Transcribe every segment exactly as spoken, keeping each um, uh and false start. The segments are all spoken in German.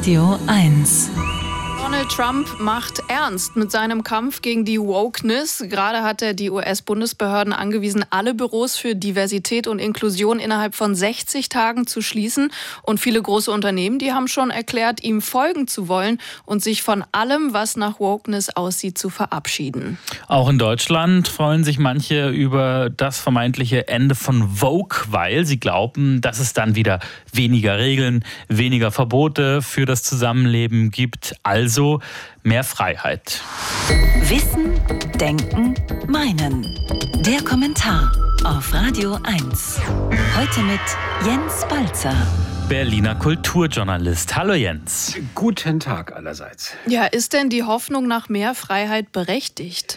Radio eins. Donald Trump macht ernst mit seinem Kampf gegen die Wokeness. Gerade hat er die U S-Bundesbehörden angewiesen, alle Büros für Diversität und Inklusion innerhalb von sechzig Tagen zu schließen. Und viele große Unternehmen, die haben schon erklärt, ihm folgen zu wollen und sich von allem, was nach Wokeness aussieht, zu verabschieden. Auch in Deutschland freuen sich manche über das vermeintliche Ende von Vogue, weil sie glauben, dass es dann wieder weniger Regeln, weniger Verbote für das Zusammenleben gibt. Also mehr Freiheit. Wissen, Denken, Meinen. Der Kommentar auf Radio eins. Heute mit Jens Balzer, Berliner Kulturjournalist. Hallo Jens. Guten Tag allerseits. Ja, ist denn die Hoffnung nach mehr Freiheit berechtigt?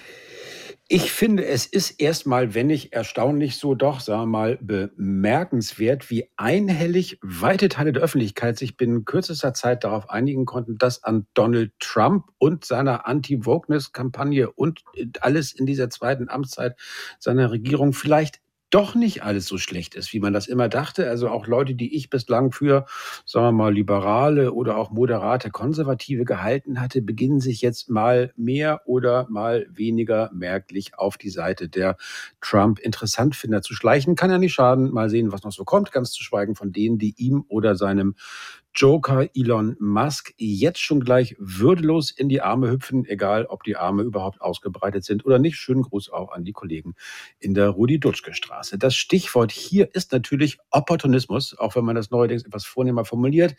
Ich finde, es ist erstmal, wenn nicht erstaunlich, so doch, sagen wir mal, bemerkenswert, wie einhellig weite Teile der Öffentlichkeit sich binnen kürzester Zeit darauf einigen konnten, dass an Donald Trump und seiner Anti-Wokeness-Kampagne und alles in dieser zweiten Amtszeit seiner Regierung vielleicht doch nicht alles so schlecht ist, wie man das immer dachte. Also auch Leute, die ich bislang für, sagen wir mal, liberale oder auch moderate Konservative gehalten hatte, beginnen sich jetzt mal mehr oder mal weniger merklich auf die Seite der Trump-Interessantfinder zu schleichen. Kann ja nicht schaden. Mal sehen, was noch so kommt. Ganz zu schweigen von denen, die ihm oder seinem Joker Elon Musk jetzt schon gleich würdelos in die Arme hüpfen, egal ob die Arme überhaupt ausgebreitet sind oder nicht. Schönen Gruß auch an die Kollegen in der Rudi-Dutschke-Straße. Das Stichwort hier ist natürlich Opportunismus, auch wenn man das neuerdings etwas vornehmer formuliert.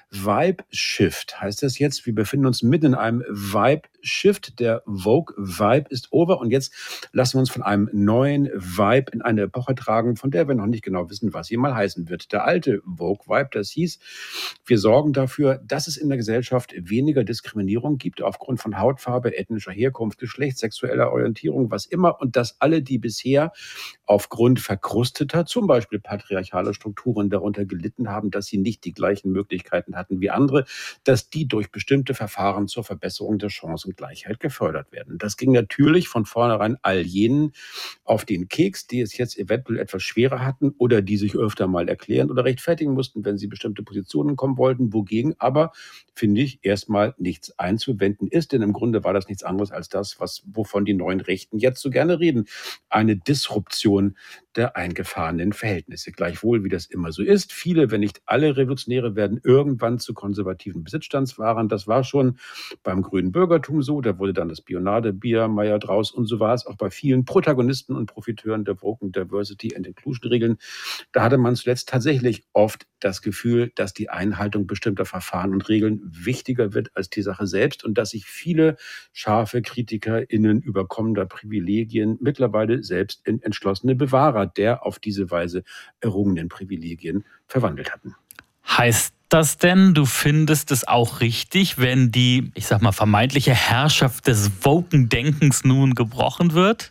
Vibe-Shift heißt das jetzt. Wir befinden uns mitten in einem Vibe-Shift. Der Vogue-Vibe ist over und jetzt lassen wir uns von einem neuen Vibe in eine Epoche tragen, von der wir noch nicht genau wissen, was sie mal heißen wird. Der alte Vogue-Vibe, das hieß, wir sorgen dafür, dass es in der Gesellschaft weniger Diskriminierung gibt aufgrund von Hautfarbe, ethnischer Herkunft, Geschlecht, sexueller Orientierung, was immer. Und dass alle, die bisher aufgrund verkrusteter, zum Beispiel patriarchaler Strukturen darunter gelitten haben, dass sie nicht die gleichen Möglichkeiten hatten wie andere, dass die durch bestimmte Verfahren zur Verbesserung der Chancengleichheit gefördert werden. Das ging natürlich von vornherein all jenen auf den Keks, die es jetzt eventuell etwas schwerer hatten oder die sich öfter mal erklären oder rechtfertigen mussten, wenn sie bestimmte Positionen kommen wollten, wogegen aber, finde ich, erstmal nichts einzuwenden ist, denn im Grunde war das nichts anderes als das, was, wovon die neuen Rechten jetzt so gerne reden. Eine Disruption der eingefahrenen Verhältnisse. Gleichwohl, wie das immer so ist, viele, wenn nicht alle Revolutionäre werden irgendwann zu konservativen Besitzstandswahrern. Das war schon beim grünen Bürgertum so, da wurde dann das Bionadebier-Meier draus und so war es auch bei vielen Protagonisten und Profiteuren der Woken Diversity and Inclusion Regeln. Da hatte man zuletzt tatsächlich oft das Gefühl, dass die Einhaltung bestimmter Verfahren und Regeln wichtiger wird als die Sache selbst und dass sich viele scharfe KritikerInnen überkommender Privilegien mittlerweile selbst in entschlossene Bewahrer der auf diese Weise errungenen Privilegien verwandelt hatten. Heißt das denn, du findest es auch richtig, wenn die, ich sag mal, vermeintliche Herrschaft des Woken-Denkens nun gebrochen wird?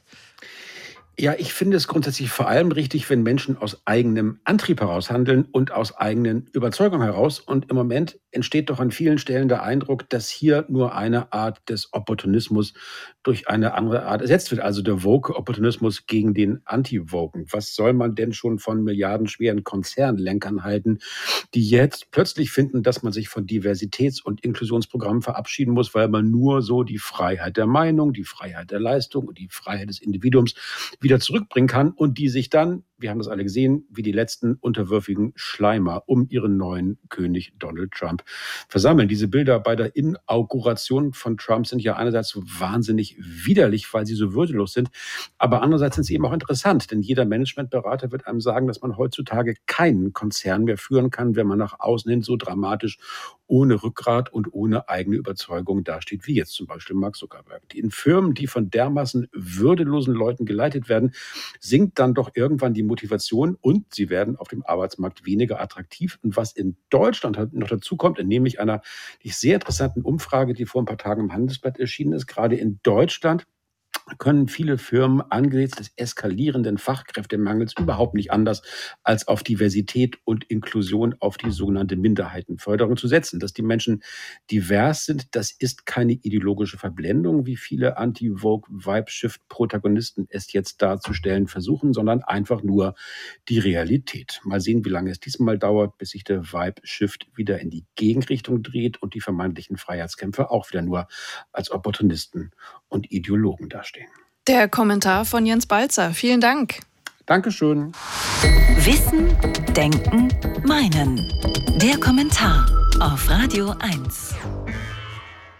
Ja, ich finde es grundsätzlich vor allem richtig, wenn Menschen aus eigenem Antrieb heraus handeln und aus eigenen Überzeugungen heraus. Und im Moment entsteht doch an vielen Stellen der Eindruck, dass hier nur eine Art des Opportunismus durch eine andere Art ersetzt wird. Also der Woke-Opportunismus gegen den Anti-Woken. Was soll man denn schon von milliardenschweren Konzernlenkern halten, die jetzt plötzlich finden, dass man sich von Diversitäts- und Inklusionsprogrammen verabschieden muss, weil man nur so die Freiheit der Meinung, die Freiheit der Leistung und die Freiheit des Individuums wieder zurückbringen kann und die sich dann, wir haben das alle gesehen, wie die letzten unterwürfigen Schleimer um ihren neuen König Donald Trump versammeln. Diese Bilder bei der Inauguration von Trump sind ja einerseits so wahnsinnig widerlich, weil sie so würdelos sind, aber andererseits sind sie eben auch interessant, denn jeder Managementberater wird einem sagen, dass man heutzutage keinen Konzern mehr führen kann, wenn man nach außen hin so dramatisch ohne Rückgrat und ohne eigene Überzeugung dasteht, wie jetzt zum Beispiel Mark Zuckerberg. Die in Firmen, die von dermaßen würdelosen Leuten geleitet werden, sinkt dann doch irgendwann die Motivation und sie werden auf dem Arbeitsmarkt weniger attraktiv. Und was in Deutschland noch dazu kommt, entnehme ich einer nicht sehr interessanten Umfrage, die vor ein paar Tagen im Handelsblatt erschienen ist, gerade in Deutschland können viele Firmen angesichts des eskalierenden Fachkräftemangels überhaupt nicht anders, als auf Diversität und Inklusion, auf die sogenannte Minderheitenförderung zu setzen. Dass die Menschen divers sind, das ist keine ideologische Verblendung, wie viele Anti-Vogue-Vibe-Shift-Protagonisten es jetzt darzustellen versuchen, sondern einfach nur die Realität. Mal sehen, wie lange es diesmal dauert, bis sich der Vibe-Shift wieder in die Gegenrichtung dreht und die vermeintlichen Freiheitskämpfer auch wieder nur als Opportunisten und Ideologen dastehen. Der Kommentar von Jens Balzer. Vielen Dank. Dankeschön. Wissen, Denken, Meinen. Der Kommentar auf Radio eins.